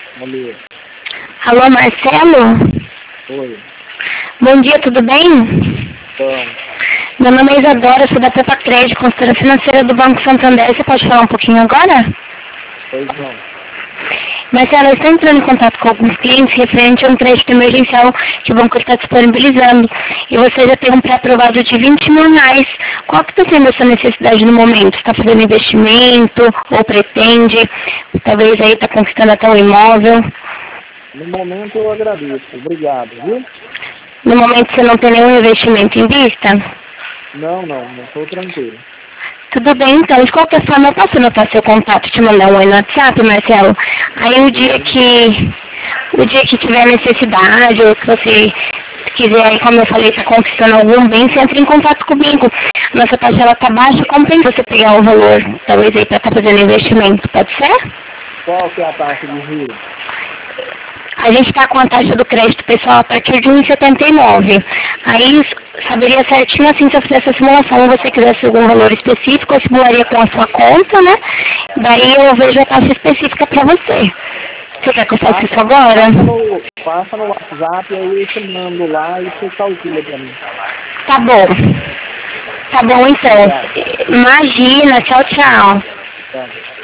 Alô. Alô, Marcelo? Oi. Bom dia, tudo bem? Então, Meu nome é Isadora, sou da Pepa Crédito, consultora financeira do Banco Santander. Você pode falar um pouquinho agora? pois não. Marcelo, eu estou entrando em contato com alguns clientes referente a um crédito emergencial que o banco está disponibilizando. E você já tem um pré-aprovado de R$ 20.000. Qual que está sendo a sua necessidade no momento? Está fazendo investimento ou pretende? Talvez aí está conquistando até um imóvel. No momento eu agradeço. Obrigado, viu? No momento você não tem nenhum investimento em vista? Não estou tranquilo. Tudo bem, então. De qualquer forma, eu posso anotar seu contato, te mandar um oi no WhatsApp, Marcelo? Aí o dia que tiver necessidade, ou que você quiser, aí, como eu falei, está conquistando algum bem, você entra em contato comigo. Nossa taxa ela tá baixa, compensa você pegar o valor, talvez aí para estar fazendo investimento, pode ser? Qual que é a taxa de juros? A gente está com a taxa do crédito pessoal a partir de 1,79. Aí saberia certinho assim se eu fizesse a simulação, ou você quisesse algum valor específico, eu simularia com a sua conta, né? Daí eu vejo a taxa específica para você. Você quer que eu faça isso agora? Passa no WhatsApp, aí eu te mando lá e você calcula pra mim. Tá bom. Tá bom então. Obrigado. Imagina, tchau, tchau. Tá.